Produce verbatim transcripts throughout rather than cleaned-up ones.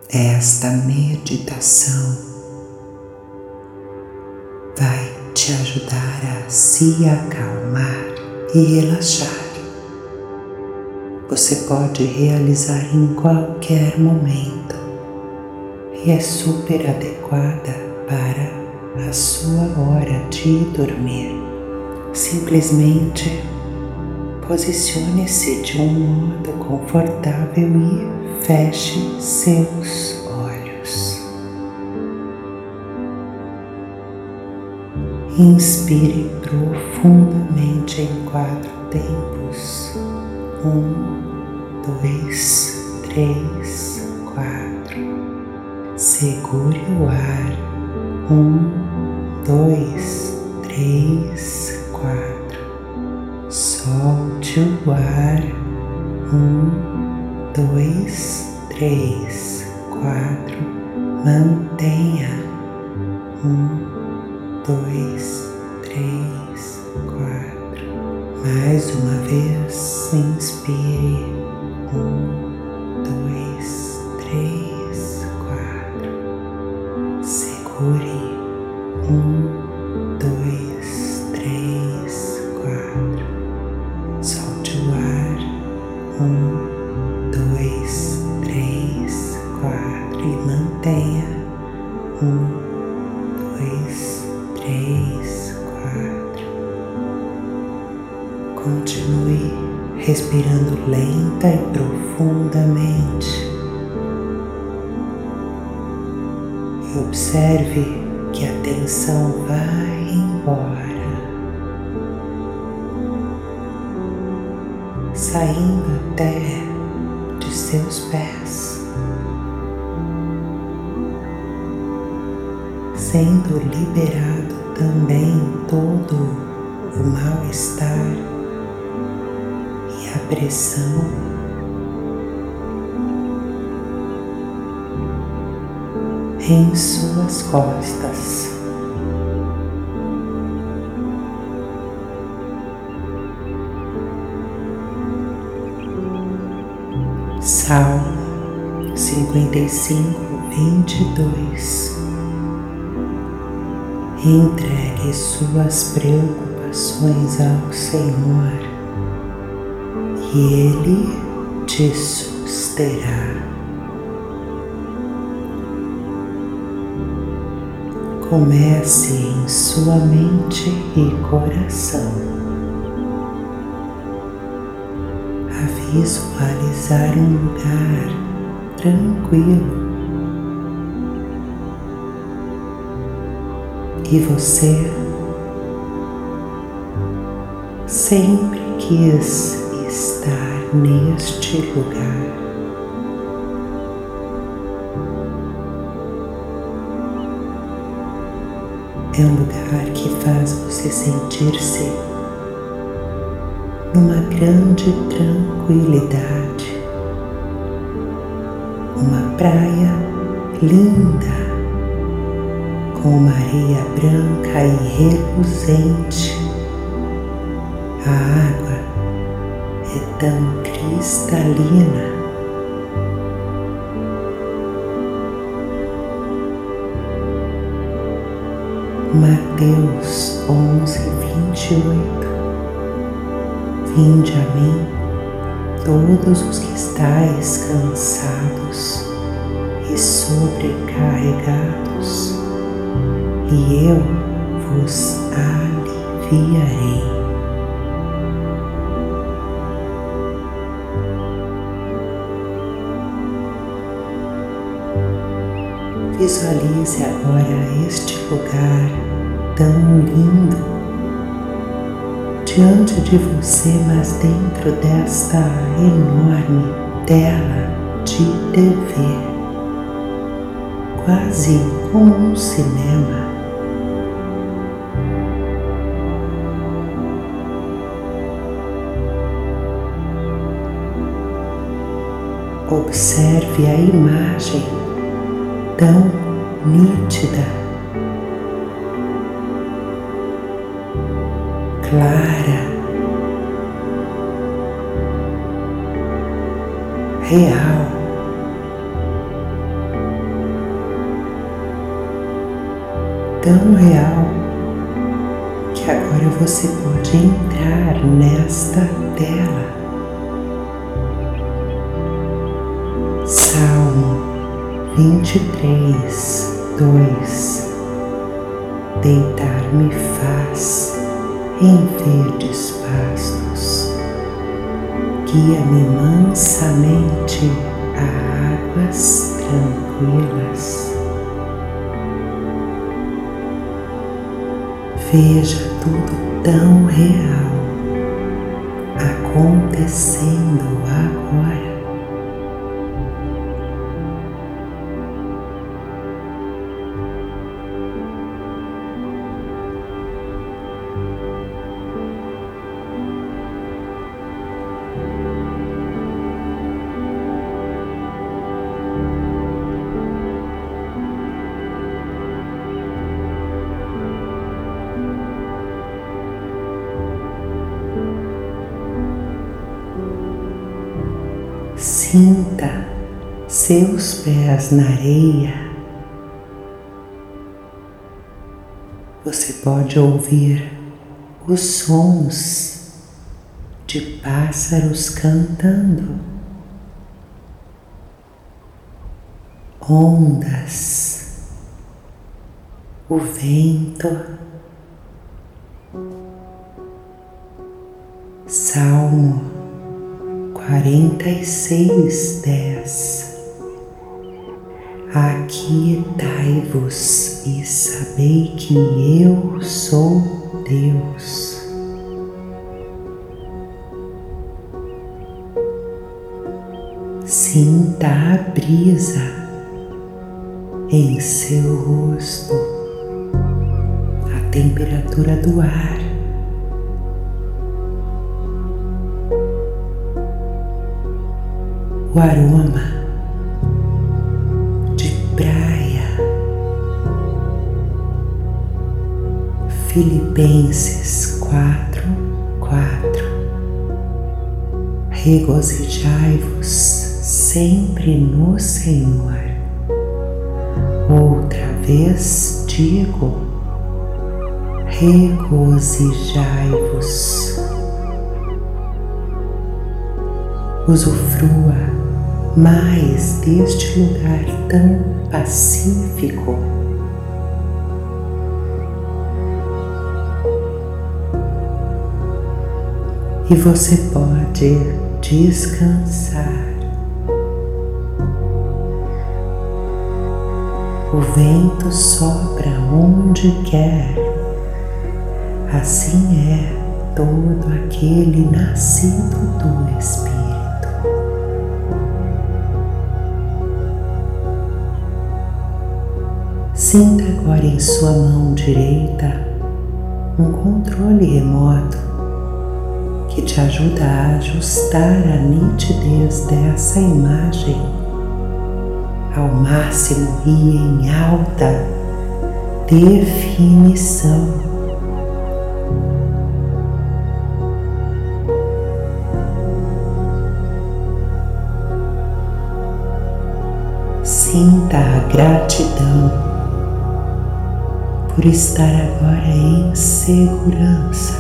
Esta meditação vai te ajudar a se acalmar e relaxar. Você pode realizar em qualquer momento e é super adequada para a sua hora de dormir. Simplesmente posicione-se de um modo confortável e feche seus olhos. Inspire profundamente em quatro tempos. Um, dois, três, quatro. Segure o ar. Um, dois, três, quatro. Solte o ar. Um, dois, três, quatro. Mantenha. Um, dois, três, quatro. Mais uma vez, inspire. Um, dois, três, quatro. Segure. Um, dois, três, quatro. Solte o ar. Um, dois, três, quatro. E mantenha. Um, dois, três, quatro. Continue respirando lenta e profundamente. E observe que a tensão vai embora, saindo até de seus pés, sendo liberado também todo o mal-estar e a pressão. Em suas costas. Salmo cinquenta e cinco, vinte e dois. Entregue suas preocupações ao Senhor e Ele te susterá. Comece em sua mente e coração a visualizar um lugar tranquilo e você sempre quis estar neste lugar. É um lugar que faz você sentir-se numa grande tranquilidade. Uma praia linda, com uma areia branca e reluzente. A água é tão cristalina. Mateus onze, vinte e oito. Vinde a mim, todos os que estáis cansados e sobrecarregados, e eu vos aliviarei. Visualize agora este lugar tão lindo diante de você, mas dentro desta enorme tela de T V, quase como um cinema. Observe a imagem tão nítida, clara, real. tão real que agora você pode entrar nesta tela. Salmo vinte e três, dois. Deitar-me faz em verdes pastos, guia-me mansamente a águas tranquilas. Veja tudo tão real acontecendo agora. Sinta seus pés na areia. Você pode ouvir os sons de pássaros cantando, ondas, o vento. Salmo quarenta e seis, dez. Aquietai-vos e sabei que eu sou Deus. Sinta a brisa em seu rosto, a temperatura do ar. O aroma de praia. Filipenses quatro, quatro. Regozijai-vos sempre no Senhor. Outra vez digo, regozijai-vos. Usufrua mais deste lugar tão pacífico. E você pode descansar. O vento sopra onde quer. Assim é todo aquele nascido do Espírito. Sinta agora em sua mão direita um controle remoto que te ajuda a ajustar a nitidez dessa imagem ao máximo e em alta definição. Sinta a gratidão por estar agora em segurança.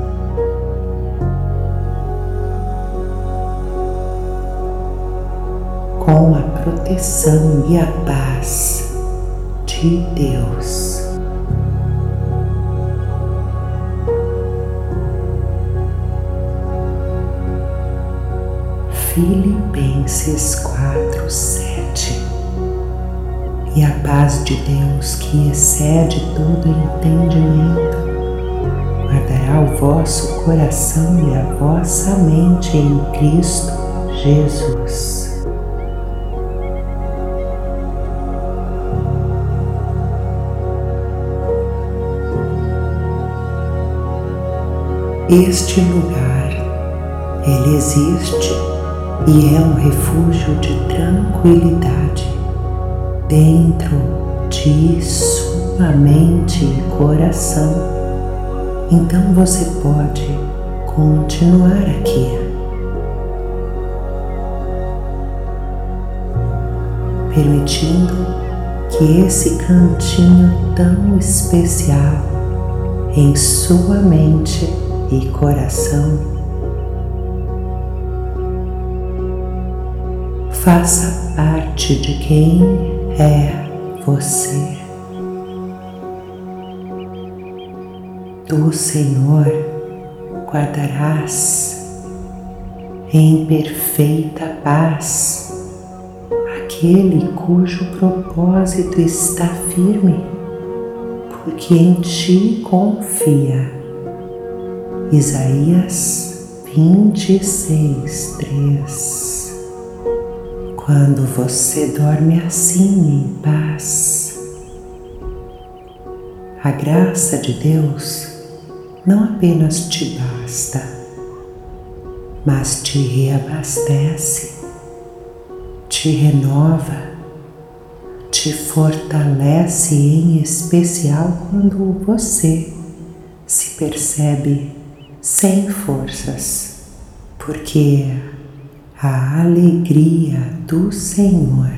Com a proteção e a paz de Deus. Filipenses quatro, sete. E a paz de Deus, que excede todo entendimento, guardará o vosso coração e a vossa mente em Cristo Jesus. Este lugar, ele existe e é um refúgio de tranquilidade dentro de sua mente e coração. Então você pode continuar aqui, permitindo que esse cantinho tão especial em sua mente e coração faça parte de quem é você. Tu, Senhor, guardarás em perfeita paz aquele cujo propósito está firme, porque em ti confia. Isaías vinte e seis, três. Quando você dorme assim em paz, a graça de Deus não apenas te basta, mas te reabastece, te renova, te fortalece, em especial quando você se percebe sem forças, porque a alegria do Senhor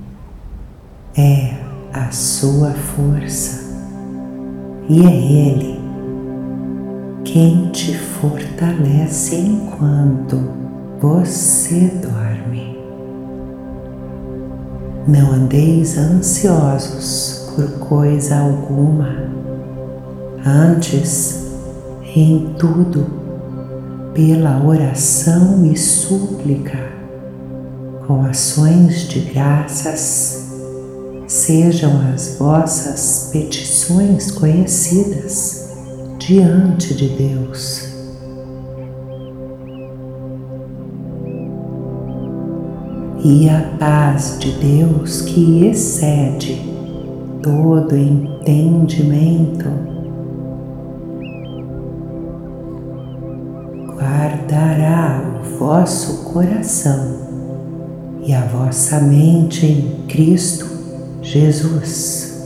é a sua força e é Ele quem te fortalece enquanto você dorme. Não andeis ansiosos por coisa alguma, antes, em tudo, pela oração e súplica, com ações de graças, sejam as vossas petições conhecidas diante de Deus. E a paz de Deus, que excede todo entendimento, guardará o vosso coração e a vossa mente em Cristo Jesus.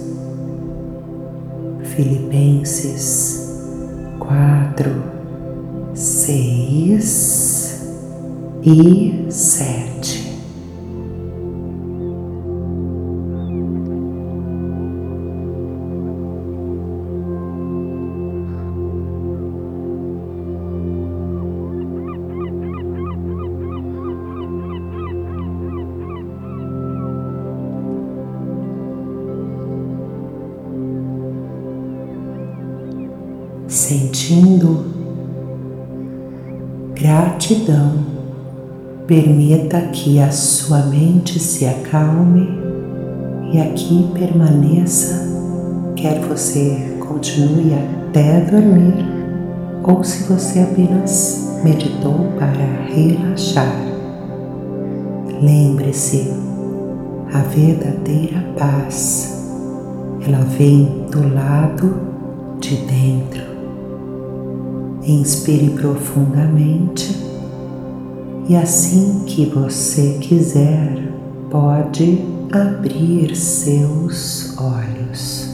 Filipenses quatro, seis e sete. Sentindo gratidão, permita que a sua mente se acalme e aqui permaneça, quer você continue até dormir ou se você apenas meditou para relaxar. Lembre-se, a verdadeira paz, ela vem do lado de dentro. Inspire profundamente e assim que você quiser, pode abrir seus olhos.